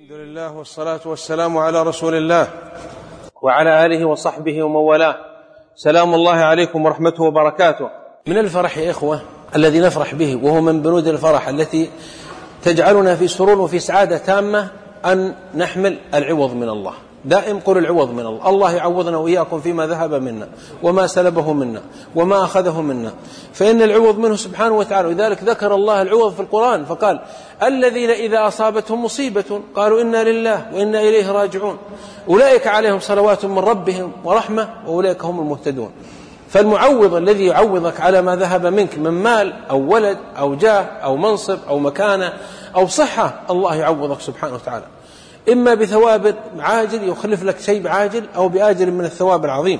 الحمد لله والصلاة والسلام على رسول الله وعلى آله وصحبه ومن والاه. سلام الله عليكم ورحمته وبركاته. من الفرح يا إخوة الذي نفرح به، وهو من بنود الفرح التي تجعلنا في سرور وفي سعادة تامة، أن نحمل العوض من الله. دائم قل العوض من الله. الله يعوضنا وإياكم فيما ذهب منا وما سلبه منا وما أخذه منا، فإن العوض منه سبحانه وتعالى. ولذلك ذكر الله العوض في القرآن فقال: الذين إذا أصابتهم مصيبة قالوا إنا لله وإنا إليه راجعون أولئك عليهم صلوات من ربهم ورحمة وأولئك هم المهتدون. فالمعوض الذي يعوضك على ما ذهب منك من مال أو ولد أو جاه أو منصب أو مكانة أو صحة، الله يعوضك سبحانه وتعالى، إما بثواب عاجل يخلف لك شيء عاجل، أو بآجل من الثواب العظيم.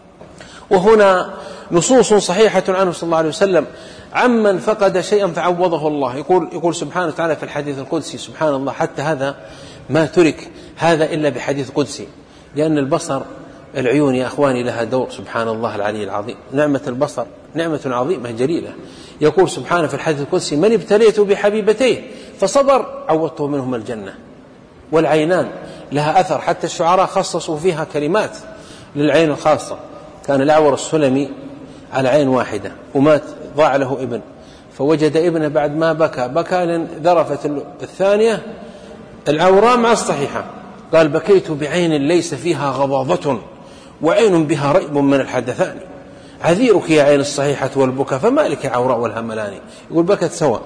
وهنا نصوص صحيحة عنه صلى الله عليه وسلم عمن فقد شيئا فعوضه الله. يقول سبحانه وتعالى في الحديث القدسي، سبحان الله، حتى هذا ما ترك هذا إلا بحديث قدسي، لأن البصر، العيون يا أخواني لها دور، سبحان الله العلي العظيم. نعمة البصر نعمة عظيمة جليلة. يقول سبحانه في الحديث القدسي: من ابتليت بحبيبتيه فصبر عوضته منهم الجنة. والعينان لها أثر، حتى الشعراء خصصوا فيها كلمات للعين الخاصة. كان الأعور السلمي على عين واحدة ومات، ضاع له ابن، فوجد ابنه بعد ما بكى لأن ذرفت الثانية العوراء مع الصحيحة. قال: بكيت بعين ليس فيها غضاضة وعين بها ريب من الحدثان، عذيرك يا عين الصحيحة والبكى فما لك عوراء والهملان. يقول بكت سوا.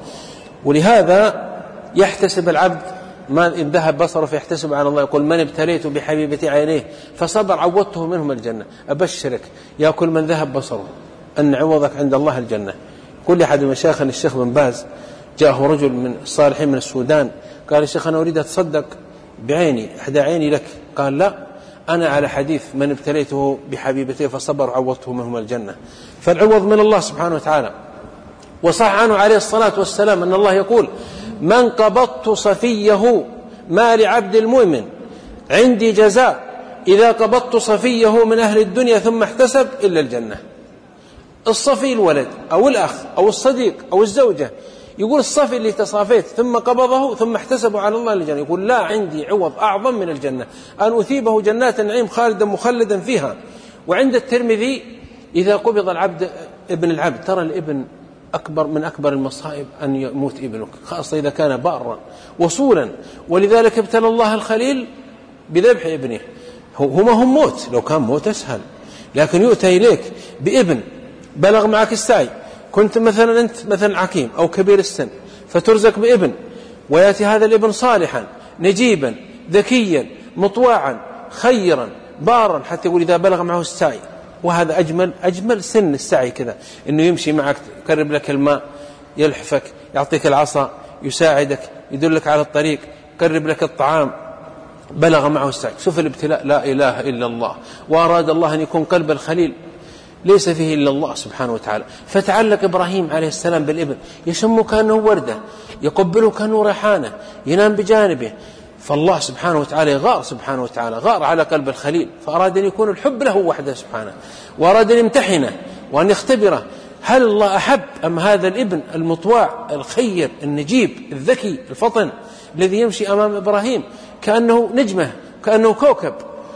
ولهذا يحتسب العبد ما إن ذهب بصره فيحتسب على الله. يقول: من ابتليت بحبيبتي عينيه فصبر عوضته منهم الجنة. أبشرك يا كل من ذهب بصره أن عوضك عند الله الجنة. كل أحد مشايخنا الشيخ بن باز جاءه رجل من الصالحين من السودان، قال: يا شيخ أنا أريد أتصدق بعيني، إحدى عيني لك. قال: لا، أنا على حديث من ابتليته بحبيبتي فصبر عوضته منهم الجنة. فالعوض من الله سبحانه وتعالى. وصح عنه عليه الصلاة والسلام أن الله يقول: من قبضت صفيه ما لعبد المؤمن عندي جزاء إذا قبضت صفيه من أهل الدنيا ثم احتسب إلا الجنة. الصفي الولد أو الأخ أو الصديق أو الزوجة، يقول الصفي اللي تصافيت ثم قبضه ثم احتسبوا على الله الجنة، يقول: لا، عندي عوض أعظم من الجنة، أن أثيبه جنات النعيم خالدا مخلدا فيها. وعند الترمذي: إذا قبض العبد ابن العبد، ترى الابن أكبر من أكبر المصائب أن يموت ابنك، خاصة إذا كان بارا وصولا. ولذلك ابتلى الله الخليل بذبح ابنه. هما هم موت، لو كان موت أسهل، لكن يؤتى إليك بابن بلغ معك السعي. كنت مثلا أنت مثلا عكيم أو كبير السن فترزق بابن، ويأتي هذا الابن صالحا نجيبا ذكيا مطواعا خيرا بارا، حتى يقول إذا بلغ معه السعي. وهذا أجمل سن السعي كذا، إنه يمشي معك، يقرب لك الماء، يلحفك، يعطيك العصا، يساعدك، يدلك على الطريق، يقرب لك الطعام. بلغ معه السعي. شوف الابتلاء، لا إله إلا الله. وأراد الله أن يكون قلب الخليل ليس فيه إلا الله سبحانه وتعالى. فتعلق إبراهيم عليه السلام بالابن، يشم كأنه وردة، يقبله كأنه ريحانة، ينام بجانبه. فالله سبحانه وتعالى غار، سبحانه وتعالى غار على قلب الخليل، فأراد أن يكون الحب له وحده سبحانه، وأراد أن يمتحنه وأن يختبره. هل الله أحب أم هذا الابن المطواع الخير النجيب الذكي الفطن الذي يمشي أمام إبراهيم كأنه نجمة كأنه كوكب؟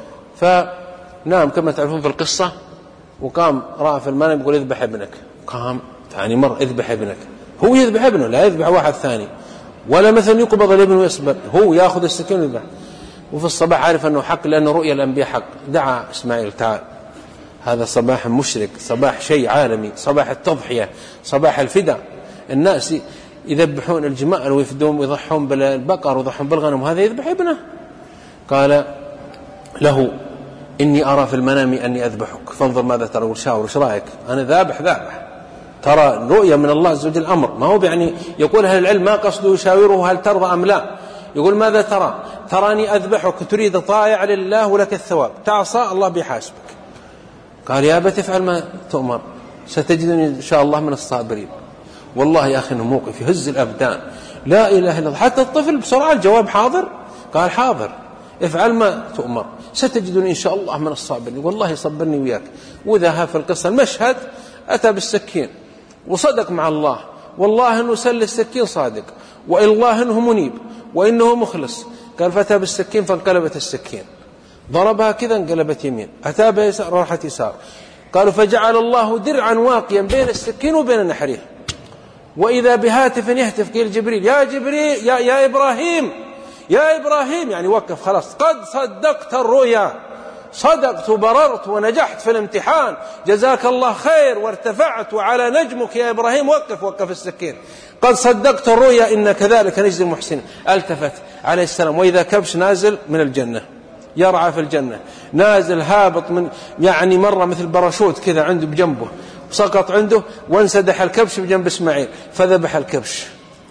فنام كما تعرفون في القصة، وقام رأى في المنام يقول: اذبح ابنك. قام ثاني مرة: اذبح ابنك. هو يذبح ابنه، لا يذبح واحد ثاني، ولا مثلا يقبض الابن ويصبر، هو يأخذ السكين ويذبح. وفي الصباح عارف أنه حق، لأنه رؤيا الأنبياء حق. دعا إسماعيل: تعال، هذا صباح مشرك، صباح شيء عالمي، صباح التضحية، صباح الفداء. الناس يذبحون الجمال ويفدون ويضحون بالبقر ويضحون بالغنم، وهذا يذبح ابنه. قال له: إني أرى في المنام أني أذبحك فانظر ماذا ترى وشاور، وش رأيك؟ أنا ذابح. ترى رؤيا من الله عز وجل الأمر، ما هو يعني يقول أهل العلم ما قصده يشاوره هل ترضى أم لا، يقول: ماذا ترى؟ تراني أذبحك، تريد طائع لله ولك الثواب، تعصى الله بيحاسبك. قال: يا أبت افعل ما تؤمر ستجدني إن شاء الله من الصابرين. والله يا أخي إنه موقف يهز الأبدان، لا إله إلا الله. حتى الطفل بسرعة الجواب حاضر، قال: حاضر، افعل ما تؤمر ستجدني إن شاء الله من الصابرين. والله صبرني وياك. وذا في القصة المشهد أتى بالسكين وصدق مع الله، والله أنه سل السكين صادق، والله أنه منيب، وإنه مخلص. قال فأتى بالسكين فانقلبت السكين، ضربها كذا انقلبت يمين، أتى بيسار راحت يسار. قالوا فجعل الله درعا واقيا بين السكين وبين نحره، وإذا بهاتف يهتف قيل جبريل يا جبريل يا إبراهيم يا إبراهيم، يعني وقف خلاص، قد صدقت الرؤيا، صدقت وبررت ونجحت في الامتحان، جزاك الله خير وارتفعت وعلى نجمك يا إبراهيم، وقف السكين، قد صدقت الرؤيا إن كذلك نجزي المحسنين. التفت عليه السلام وإذا كبش نازل من الجنة يرعى في الجنة، نازل هابط من يعني مرة مثل براشوت كذا عنده بجنبه، سقط عنده وانسدح الكبش بجنب إسماعيل فذبح الكبش.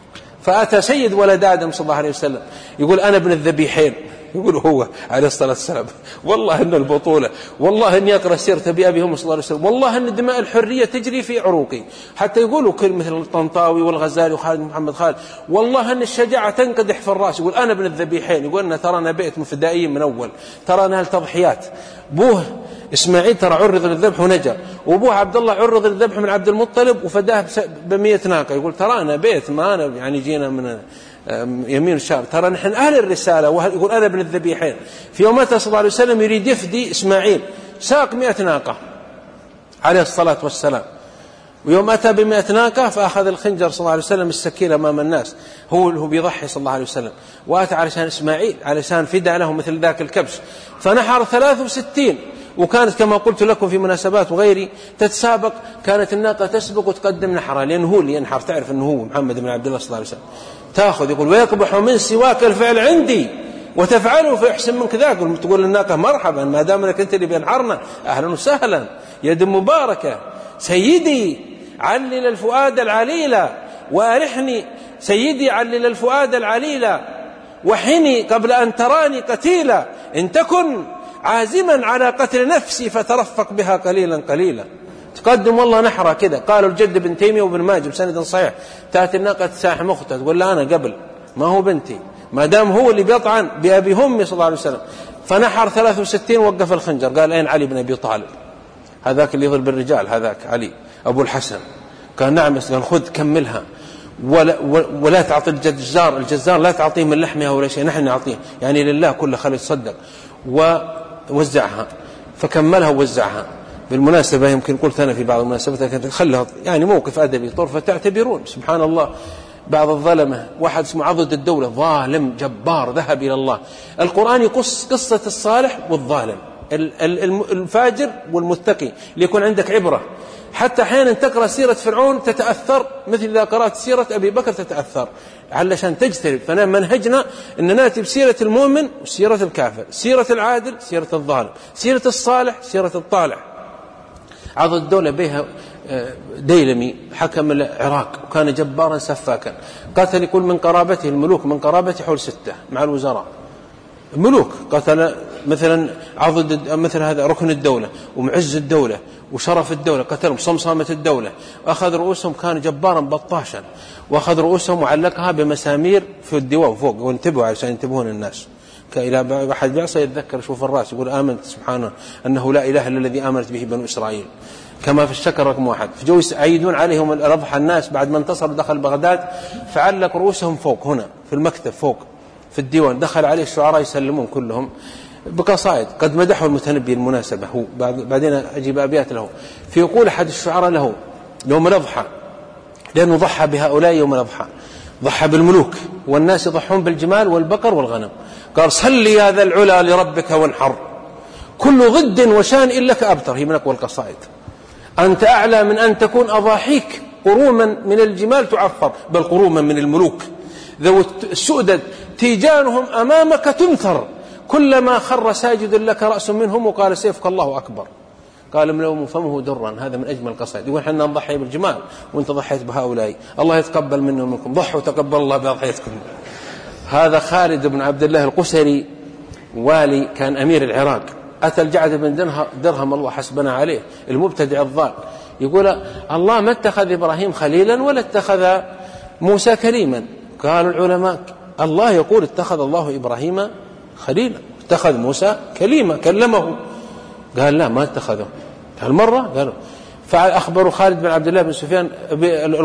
فأتى سيد ولد آدم صلى الله عليه وسلم يقول أنا ابن الذبيحين، يقول هو عليه الصلاة والسلام والله إن البطولة، والله إني أقرأ سيرة بأبيهم صلى الله عليه وسلم، والله إن دماء الحرية تجري في عروقي، حتى يقولوا كل مثل الطنطاوي والغزالي وخالد محمد خالد، والله إن الشجاعة تنقدح في الرأس. يقول أنا ابن الذبيحين، يقول أنا ترانا بيت مفدائيين من أول، ترانا هالتضحيات. بوه إسماعيل ترى عرض للذبح ونجا، وأبوه عبد الله عرض للذبح من عبد المطلب وفداه ب100 ناقة. يقول ترانا بيت ما أنا يعني جينا من يمين الشام، ترى نحن أهل الرسالة. يقول أنا ابن الذبيحين. في يوم أتى صلى الله عليه وسلم يريد يفدي إسماعيل ساق 100 ناقة عليه الصلاة والسلام، ويوم أتى ب100 ناقة فأخذ الخنجر صلى الله عليه وسلم السكين أمام الناس، هو بيضحي صلى الله عليه وسلم، وأتى علشان إسماعيل علشان فدى له مثل ذاك الكبش، فنحر 63. وكانت كما قلت لكم في مناسبات وغيري تتسابق، كانت الناقة تسبق وتقدم نحرها لأنه هو اللي ينحر، تعرف أنه هو محمد بن عبد الله صلى الله عليه وسلم. تأخذ يقول ويقبح من سواك الفعل عندي وتفعله فيحسن منك ذاك. تقول للناقة مرحبا ما دام انك انت اللي بينحرنا، اهلا وسهلا، يد مباركة، سيدي علل الفؤاد العليلة وارحني، سيدي علل الفؤاد العليلة وحني قبل ان تراني قتيلا، ان تكن عازما على قتل نفسي فترفق بها قليلا قليلا. تقدم والله نحرة كذا. قالوا الجد بن تيمية وابن ماجه بسند صحيح، تأتي الناقة تساحم أختها تقول لا أنا قبل، ما هو بنتي، ما دام هو اللي بيطعن بأبي همي صلى الله عليه وسلم. فنحر 63 وقف الخنجر. قال أين علي بن أبي طالب؟ هذاك اللي يضرب الرجال، هذاك علي أبو الحسن. قال نعم. قال خذ كملها ولا تعطي الجزار لا تعطيه من لحمها ولا شيء، نحن نعطيه يعني لله كله، خلي يتصدق، ووزعها. فكملها ووزعها. بالمناسبة يمكن قلت أنا في بعض المناسبات كانت تخلها يعني موقف أدبي طرفة تعتبرون سبحان الله بعض الظلمة، واحد اسمه عضد الدولة ظالم جبار ذهب إلى الله. القرآن يقص قصة الصالح والظالم، الفاجر والمتقي ليكون عندك عبرة. حتى أحيانا تقرأ سيرة فرعون تتأثر، مثل إذا قرأت سيرة أبي بكر تتأثر، علشان تجترب. فمنهجنا أن نأتي بسيرة المؤمن وسيرة الكافر، سيرة العادل سيرة الظالم، سيرة الصالح سيرة الطالح. عضد الدولة بها ديلمي حكم العراق وكان جبارا سفاكا، قتل يقول من قرابته الملوك، من قرابته حول 6 مع الوزراء ملوك، قتل مثلا عضد مثل هذا ركن الدولة ومعز الدولة وشرف الدولة، قتلهم صمصامة الدولة، وأخذ رؤوسهم، كان جبارا بطاشا، وأخذ رؤوسهم وعلقها بمسامير في الدواء فوق، وانتبهوا عشان ينتبهون الناس. إلى أحد بيعصى يتذكر شوف الرأس يقول آمنت سبحانه أنه لا إله إلا الذي آمنت به بنو إسرائيل، كما في الشكر رقم 1. فجوا يعيدون عليهم ربح الناس بعد ما انتصر دخل بغداد، فعلق رؤوسهم فوق هنا في المكتب فوق في الديوان، دخل عليه الشعراء يسلمون كلهم بقصائد قد مدحوا المتنبي المناسبة. هو بعدين أجيب أبيات له. في يقول أحد الشعراء له يوم الأضحى، لأنه ضحى بهؤلاء يوم الأضحى، ضحى بالملوك والناس يضحون بالجمال والبقر والغنم، قال صل يا ذا العلا لربك وانحر، كل ضد وشان إلك أبتر. هي من أقوى القصائد. أنت أعلى من أن تكون أضاحيك قروما من الجمال تعفر، بل قروما من الملوك ذو السؤدد تيجانهم أمامك تنثر، كلما خر ساجد لك رأس منهم وقال سيفك الله أكبر. قال ملوم فمه درا. هذا من أجمل القصائد. يقول حنا نضحي بالجمال وانت ضحيت بهؤلاء، الله يتقبل منا ومنكم، ضحوا تقبل الله بأضحيتكم. هذا خالد بن عبد الله القسري والي كان أمير العراق، أتى الجعد بن درهم الله حسبنا عليه المبتدع الضال، يقول الله ما اتخذ إبراهيم خليلا ولا اتخذ موسى كليما. قالوا العلماء الله يقول اتخذ الله إبراهيم خليلا، اتخذ موسى كليما كلمه. قال لا ما اتخذه هالمرة. قالوا فأخبروا خالد بن عبد الله بن سفيان،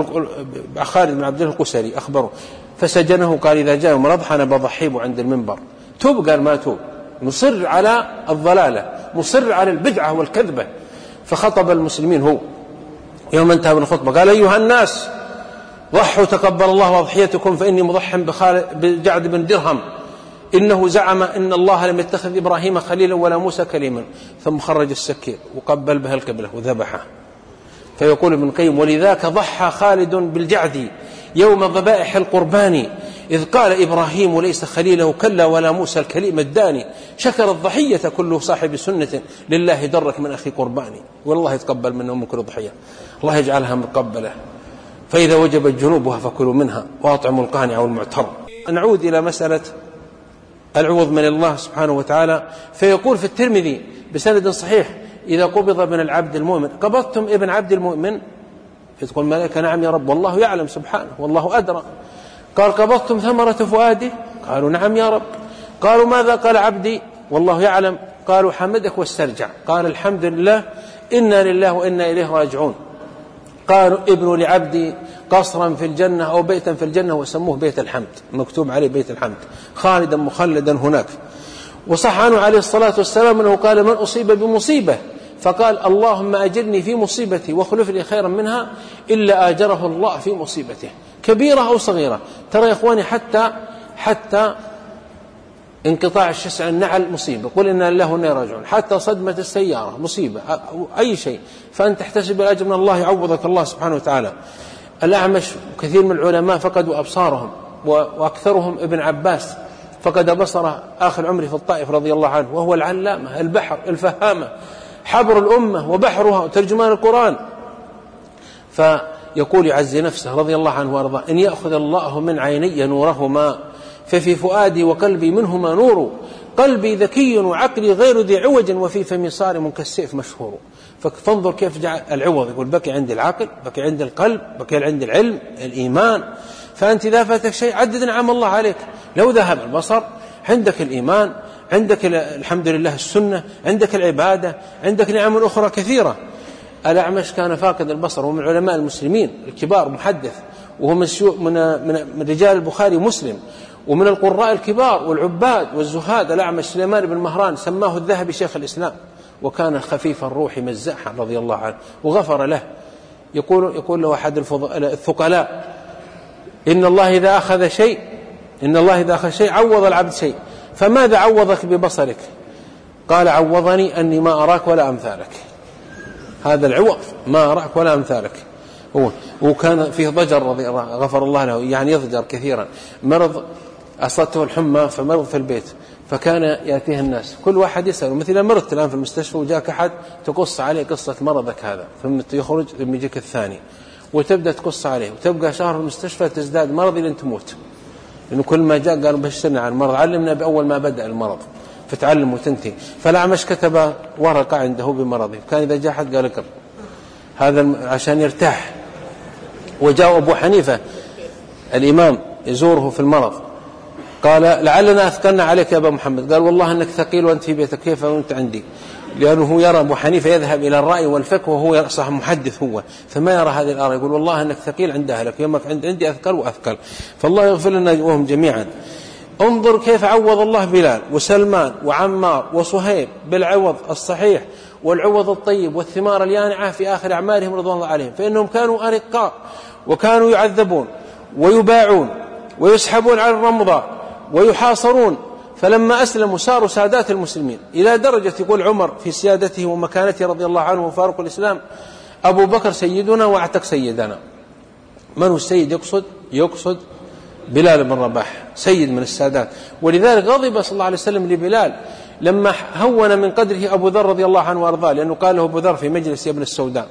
خالد بن عبد الله القسري أخبره، فسجنه. قال إذا جاء يوم الأضحى أنا بضحيه عند المنبر توب، قال ما توب، مصر على الضلالة، مصر على البدعة والكذبة. فخطب المسلمين هو يوم انتهى من الخطبة قال: أيها الناس، ضحوا تقبل الله أضحيتكم، فإني مضح بجعد بن درهم، إنه زعم إن الله لم يتخذ إبراهيم خليلا ولا موسى كليما. ثم خرج السكين وقبل بها القبلة وذبحه. فيقول ابن القيم: ولذاك ضحى خالد بالجعد يوم ذبائح القربان، إذ قال إبراهيم ليس خليله كلا ولا موسى الكليم الداني، شكر الضحية كل صاحب سنة، لله درك من أخي قرباني. والله يتقبل منه من كل ضحية، الله يجعلها مقبلة. فإذا وجبت جنوبها فكلوا منها وأطعموا القانع والمعتر. نعود إلى مسألة العوض من الله سبحانه وتعالى. فيقول في الترمذي بسند صحيح: إذا قبض ابن العبد المؤمن قبضتم ابن عبد المؤمن؟ فتقول الملائكة: نعم يا رب، والله يعلم سبحانه والله أدرى. قال: قبضتم ثمرة فؤاده؟ قالوا: نعم يا رب. قالوا: ماذا قال عبدي؟ والله يعلم. قالوا: حمدك واسترجع. قال: الحمد لله، إنا لله وإنا إليه راجعون. قالوا: ابن لعبدي قصرا في الجنة أو بيتا في الجنة وسموه بيت الحمد، مكتوب عليه بيت الحمد، خالدا مخلدا هناك. وصح عنه عليه الصلاة والسلام أنه قال: من أصيب بمصيبة فقال: اللهم أجرني في مصيبتي واخلف لي خيرا منها، إلا آجره الله في مصيبته، كبيرة أو صغيرة. ترى يا إخواني حتى انقطاع الشسع النعل مصيبة، قل إنا لله وإنا إليه راجعون، حتى صدمة السيارة مصيبة، أي شيء، فأن تحتسب الأجر من الله يعوضك الله سبحانه وتعالى. الأعمش وكثير من العلماء فقدوا أبصارهم، وأكثرهم ابن عباس فقد بصره آخر عمره في الطائف رضي الله عنه، وهو العلامة البحر الفهامة، حبر الأمة وبحرها وترجمان القرآن. فيقول يعزي نفسه رضي الله عنه وارضاه: إن يأخذ الله من عيني نورهما ففي فؤادي وقلبي منهما نور، قلبي ذكي وعقلي غير ذي عوج، وفي فمي صارم كالسيف مشهور. فانظر كيف جعل العوض، يقول: بكي عند العقل، بكي عند القلب، بكي عند العلم الإيمان. فأنت إذا فاتك شيء عدد نعم الله عليك. لو ذهب البصر عندك الإيمان، عندك الحمد لله السنة، عندك العبادة، عندك نعم أخرى كثيرة. الأعمش كان فاقد البصر، ومن علماء المسلمين الكبار، محدث، وهو من رجال البخاري ومسلم، ومن القراء الكبار والعباد والزهاد. الأعمش سليمان بن مهران سماه الذهبي شيخ الإسلام، وكان خفيف الروح مزاحا رضي الله عنه، وغفر له. يقول له أحد الثقلاء: إن الله إذا أخذ شيء عوض العبد شيء، فماذا عوضك ببصرك؟ قال: عوضني أني ما أراك ولا أمثالك. هذا العوض، ما أراك ولا أمثالك. وكان فيه ضجر غفر الله له، يعني يضجر كثيرا، مرض أصابته الحمى فمرض في البيت، فكان يأتيه الناس كل واحد يسأل، مثل مرضت الآن في المستشفى وجاك أحد تقص عليه قصة مرضك هذا، ثم يخرج ثم يجيك الثاني وتبدأ تقص عليه، وتبقى شهر في المستشفى تزداد مرض لين تموت، لأنه كل ما جاء قالوا بشرنا عن المرض، علمنا بأول ما بدأ المرض فتعلم وتنتهي. فالأعمش كتب ورقة عنده بمرضه، كان إذا جاء أحد قال اقرأ هذا عشان يرتاح. وجاء أبو حنيفة الإمام يزوره في المرض، قال: لعلنا أثقلنا عليك يا أبا محمد. قال: والله أنك ثقيل وأنت في بيتك، كيف وأنت عندي؟ لأنه يرى أبو حنيفة يذهب إلى الرأي والفقه، وهو صح محدث هو، فما يرى هذه الآراء، يقول: والله أنك ثقيل عند أهلك، يومك عندي أثقل وأثقل. فالله يغفر لنا وهم جميعا. انظر كيف عوض الله بلال وسلمان وعمار وصهيب بالعوض الصحيح والعوض الطيب والثمار اليانعة في آخر أعمالهم رضوان الله عليهم. فإنهم كانوا أرقاء، وكانوا يعذبون ويباعون ويسحبون على الرمضة ويحاصرون، فلما أسلموا صاروا سادات المسلمين، إلى درجة يقول عمر في سيادته ومكانته رضي الله عنه وفاروق الإسلام: أبو بكر سيدنا واعتق سيدنا. من هو السيد؟ يقصد بلال بن رباح، سيد من السادات. ولذلك غضب صلى الله عليه وسلم لبلال لما هون من قدره أبو ذر رضي الله عنه وأرضاه، لأنه قال له أبو ذر في مجلس: يا ابن السوداء.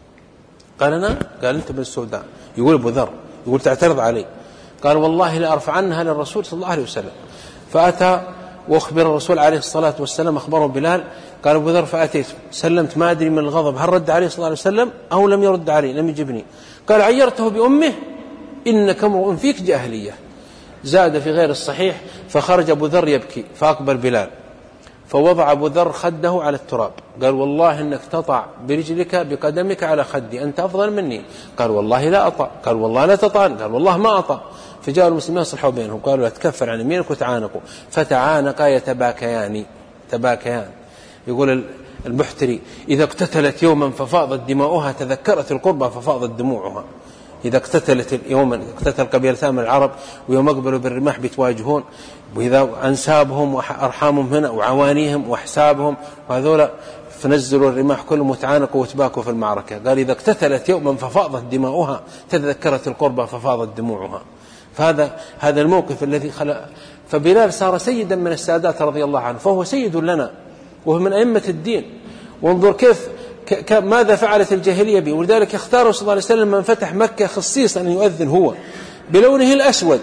قال: أنا؟ قال: أنت ابن السوداء. يقول أبو ذر، يقول: تعترض علي؟ قال: والله لأرفعنها للرسول صلى الله عليه وسلم. فأتى وأخبر الرسول عليه الصلاة والسلام، أخبره بلال. قال أبو ذر: فأتيت سلمت، ما أدري من الغضب هل رد عليه صلى الله عليه وسلم أو لم يرد عليه، لم يجبني. قال: عيرته بأمه، إنك امرؤ فيك جاهلية. زاد في غير الصحيح: فخرج أبو ذر يبكي، فأقبل بلال فوضع أبو ذر خده على التراب، قال والله إنك تطع برجلك بقدمك على خدي، أنت أفضل مني. قال والله لا أطع. قال والله لا تطعن. قال والله ما أطع. فجاء المسلمين صلحوا بينهم، قالوا لا تكفر عن يمينك وتعانقوا، فتعانقا يتباكيان. يقول البحتري إذا اقتتلت يوما ففاضت دماؤها تذكرت القربى ففاضت دموعها. إذا اقتتلت يوما، اقتتل قبيلتان من العرب ويوم أقبلوا بالرماح بيتواجهون، وإذا أنسابهم وأرحامهم هنا وعوانيهم وأحسابهم وهذولا فنزلوا الرماح كلهم وتعانقوا وتباكوا في المعركة. قال إذا اقتتلت يوما ففاضت دماؤها تذكرت القربى ففاضت دموعها. هذا الموقف الذي خلق. فبلال صار سيدا من السادات رضي الله عنه، فهو سيد لنا وهو من أئمة الدين. وانظر كيف ماذا فعلت الجاهلية به، ولذلك اختاره صلى الله عليه وسلم من فتح مكة خصيصا أن يؤذن هو بلونه الأسود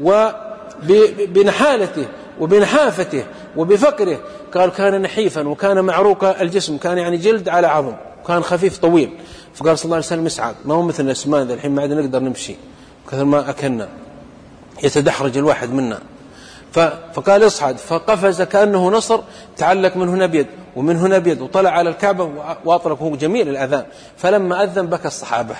وبنحالته وبنحافته وبفقره. قال كان نحيفا وكان معروق الجسم، كان يعني جلد على عظم، كان خفيف طويل. فقال صلى الله عليه وسلم اسعد، ما هو مثل الأسمان ذا الحين ما عاد نقدر نمشي كثر ما أكلنا، يتدحرج الواحد منا. فقال اصعد، فقفز كأنه نصر، تعلق من هنا بيد ومن هنا بيد، وطلع على الكعبة وأطلق. هو جميل الأذان. فلما أذن بكى الصحابة.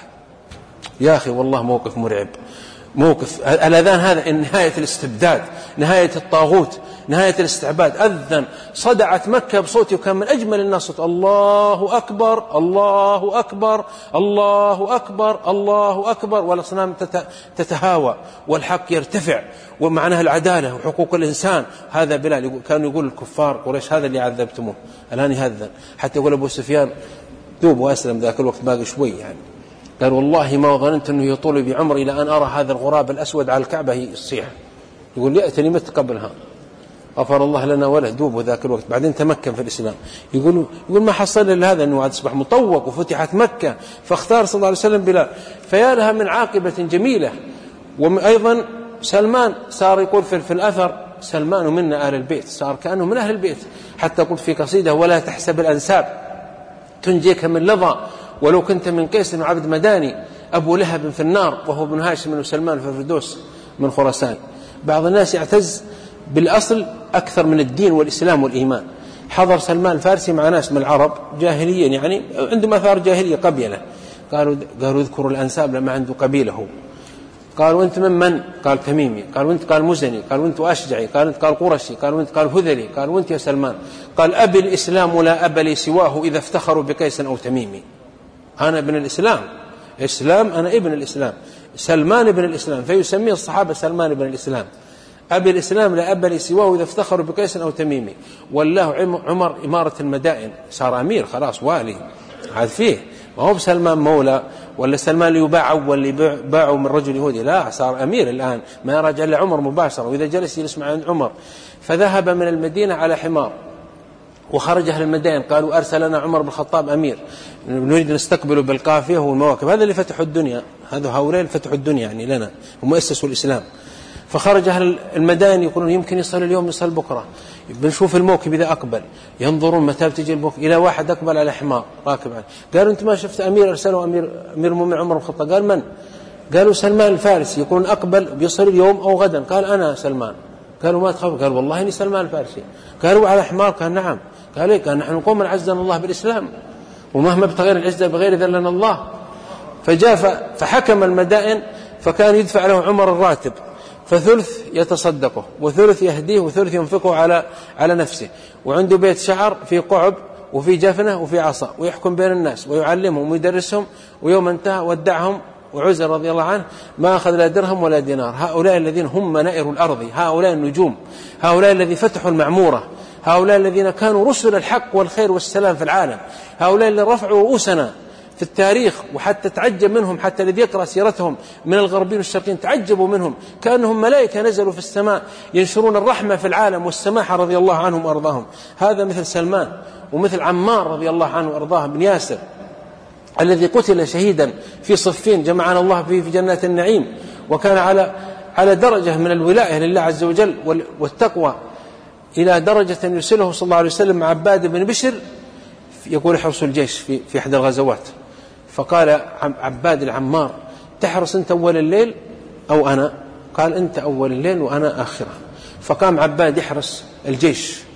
يا أخي والله موقف مرعب، موقف الأذان هذا نهاية الاستبداد، نهاية الطاغوت، نهاية الاستعباد. أذن صدعت مكة بصوته، وكان من أجمل الناس صوت الله أكبر الله أكبر الله أكبر الله أكبر، والأصنام تتهاوى والحق يرتفع ومعناها العدالة وحقوق الإنسان. هذا بلال كانوا يقول الكفار قريش هذا اللي عذبتموه الآن يهذن. حتى يقول أبو سفيان دوب وأسلم ذاك الوقت باقي شوي يعني، قال والله ما ظننت أنه يطول بعمري إلى أن أرى هذا الغراب الأسود على الكعبة يصيح. يقول يأتني مت قبلها، غفر الله لنا وله، دوب ذاك الوقت بعدين تمكن في الإسلام. يقول ما حصل إلا هذا، أنه أصبح مطوق وفتحت مكة، فاختار صلى الله عليه وسلم بلال. فيا لها من عاقبة جميلة. وأيضا سلمان صار يقول في الأثر سلمان منا أهل البيت، صار كأنه من أهل البيت. حتى قلت في قصيدة ولا تحسب الأنساب تنجيك من لظى ولو كنت من قيس وعبد مداني، أبو لهب في النار وهو ابن هاشم وسلمان في الفردوس من خراسان. بعض الناس يعتز بالأصل أكثر من الدين والإسلام والإيمان. حضر سلمان الفارسي مع ناس من العرب جاهليا، يعني عندهم أثار جاهلية قبيلة، قالوا اذكروا الأنساب لما عنده قبيله. قالوا أنت من؟ قال تميمي. قالوا أنت؟ قال مزني. قالوا أنت أشجعي. قال أنت؟ قال قرشي. قالوا أنت؟ قال هذلي. قالوا أنت يا سلمان. قال أبي الإسلام لا أب لي سواه إذا افتخروا بقيس أو تميمي. أنا ابن الإسلام، أنا ابن الإسلام، سلمان ابن الإسلام، فيسميه الصحابة سلمان ابن الإسلام. أبي الإسلام لا أب لي سواه إذا افتخروا بقيس أو تميمي. والله عمر إمارة المدائن، صار أمير خلاص والي عاد فيه، ما هو بسلمان مولى ولا سلمان اللي يباع واللي باعوا من رجل يهودي، لا صار أمير الآن، ما يراجع إلا عمر مباشرة، وإذا جلس يسمع عن عمر. فذهب من المدينة على حمار وخرج أهل المدائن، قالوا أرسلنا عمر بن الخطاب أمير نريد نستقبله بالقافية والمواكب. هذا اللي فتحوا الدنيا، هؤلاء اللي فتحوا الدنيا يعني لنا، هم أسسوا الإسلام. فخرج أهل المدائن يقولون يمكن يصل اليوم يصل بكرة، بنشوف الموكب إذا أقبل، ينظرون متى بتجي الموكب. إلى واحد أقبل على حمار راكب عليه، قالوا أنت ما شفت أمير أرسله أمير المؤمنين عمر بن الخطاب؟ قال من؟ قالوا سلمان الفارسي، يقولون أقبل بيصل اليوم أو غدا. قال أنا سلمان. قالوا ما تخاف؟ قال والله إني سلمان الفارسي. قالوا على حمار؟ قال نعم. قال إيه؟ قال نحن قوم عزنا الله بالإسلام، ومهما ابتغير العزة بغير ذلنا الله. فجاء فحكم المدائن، فكان يدفع له عمر الراتب، فثلث يتصدقه وثلث يهديه وثلث ينفقه على نفسه، وعنده بيت شعر في قعب وفي جفنة وفي عصا، ويحكم بين الناس ويعلمهم ويدرسهم. ويوم انتهى ودعهم، وعزر رضي الله عنه ما أخذ لا درهم ولا دينار. هؤلاء الذين هم منائر الأرض، هؤلاء النجوم، هؤلاء الذين فتحوا المعمورة، هؤلاء الذين كانوا رسل الحق والخير والسلام في العالم، هؤلاء اللي رفعوا رؤوسنا في التاريخ، وحتى تعجب منهم، حتى الذي يقرأ سيرتهم من الغربين والشرقين تعجبوا منهم، كأنهم ملائكة نزلوا في السماء ينشرون الرحمة في العالم والسماحة رضي الله عنهم وأرضاهم. هذا مثل سلمان، ومثل عمار رضي الله عنه وأرضاه بن ياسر الذي قتل شهيدا في صفين جمعنا الله به في جنات النعيم، وكان على درجة من الولاية لله عز وجل والتقوى، إلى درجة يرسله صلى الله عليه وسلم مع عباد بن بشر يقول احرسوا الجيش في إحدى الغزوات. فقال عباد العمار تحرس أنت أول الليل أو أنا؟ قال أنت أول الليل وأنا آخره. فقام عباد يحرس الجيش،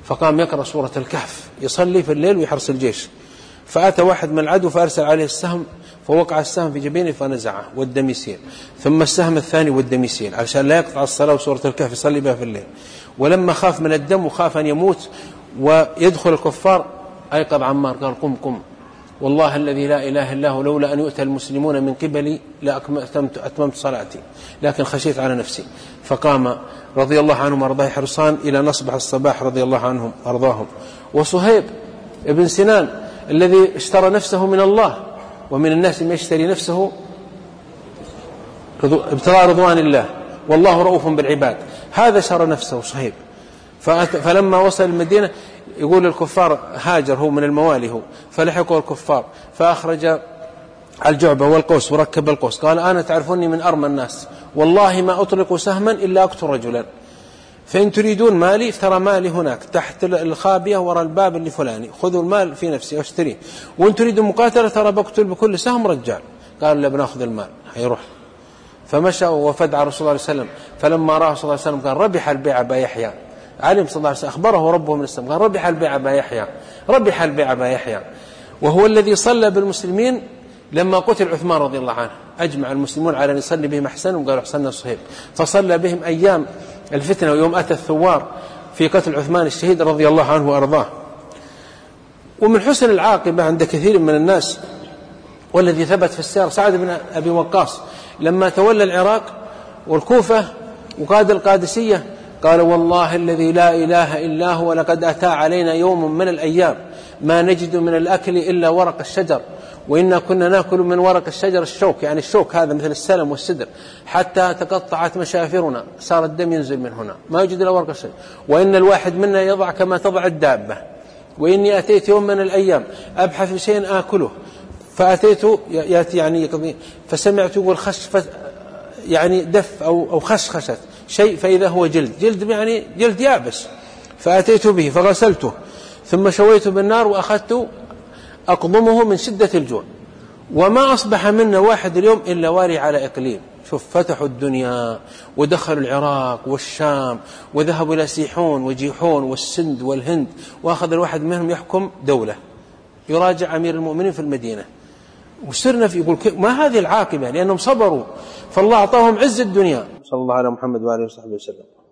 فقام يقرأ سورة الكهف يصلي في الليل ويحرس الجيش. فأتى واحد من العدو فأرسل عليه السهم، فوقع السهم في جبينه فنزعه والدم يسيل، ثم السهم الثاني والدم يسيل، علشان لا يقطع الصلاة وسورة الكهف يصلي بها في الليل. ولما خاف من الدم وخاف أن يموت ويدخل الكفار أيقظ عمار قال قم قم، والله الذي لا إله إلا هو لولا أن يؤتى المسلمون من قبلي أتممت صلاتي، لكن خشيت على نفسي. فقام رضي الله عنهم وارضاه حرصان إلى نصبح الصباح رضي الله عنهم وارضاهم. وصهيب ابن سنان الذي اشترى نفسه من الله، ومن الناس من يشتري نفسه ابتغاء رضوان الله والله رؤوف بالعباد، هذا شرى نفسه صهيب. فلما وصل المدينة يقول الكفار هاجر هو من الموالي هو، فلحقوا الكفار فأخرج الجعبة والقوس وركب القوس، قال أنا تعرفوني من أرمى الناس، والله ما أطلق سهما إلا أقتل رجلا، فإن تريدون مالي ترى مالي هناك تحت الخابية وراء الباب اللي فلاني، خذوا المال في نفسي واشتريه، وإن تريدوا مقاتلة ترى بقتل بكل سهم رجال. قالوا لا بناخذ المال هيروح. فمشى وفدع رسول الله صلى الله عليه وسلم، فلما رأى صلى الله عليه وسلم قال ربح البيع أبا يحيى، علم صلى الله عليه وسلم أخبره ربه من السماء قال ربح البيع أبا يحيى، ربح البيع أبا يحيى. وهو الذي صلى بالمسلمين لما قتل عثمان رضي الله عنه، أجمع المسلمون على أن يصلي بهم أحسن، وقالوا أحسننا صهيب، فصلى بهم أيام الفتنة ويوم أتى الثوار في قتل عثمان الشهيد رضي الله عنه وأرضاه. ومن حسن العاقبة عند كثير من الناس والذي ثبت في السير سعد بن أبي وقاص لما تولى العراق والكوفة وقاد القادسية قال والله الذي لا إله إلا هو لقد أتى علينا يوم من الأيام ما نجد من الأكل إلا ورق الشجر، وإنا كنا نأكل من ورق الشجر الشوك، يعني الشوك هذا مثل السلم والسدر، حتى تقطعت مشافرنا صار الدم ينزل من هنا ما يوجد إلا ورق الشجر، وإن الواحد منا يضع كما تضع الدابة، وإني أتيت يوم من الأيام أبحث في شيء آكله فأتيت يأتي يعني فسمعت يقول يعني دف أو خشخشت شيء فإذا هو جلد يعني جلد يابس، فأتيت به فغسلته ثم شويته بالنار وأخذت أقضمه من شدة الجوع، وما أصبح منا واحد اليوم إلا واري على إقليم. شوف فتحوا الدنيا ودخلوا العراق والشام وذهبوا إلى سيحون وجيحون والسند والهند، وأخذ الواحد منهم يحكم دولة يراجع أمير المؤمنين في المدينة. وصرنا في يقول ما هذه العاقبة، لأنهم صبروا فالله أعطاهم عز الدنيا. صلى الله على محمد وآله وصحبه وسلم.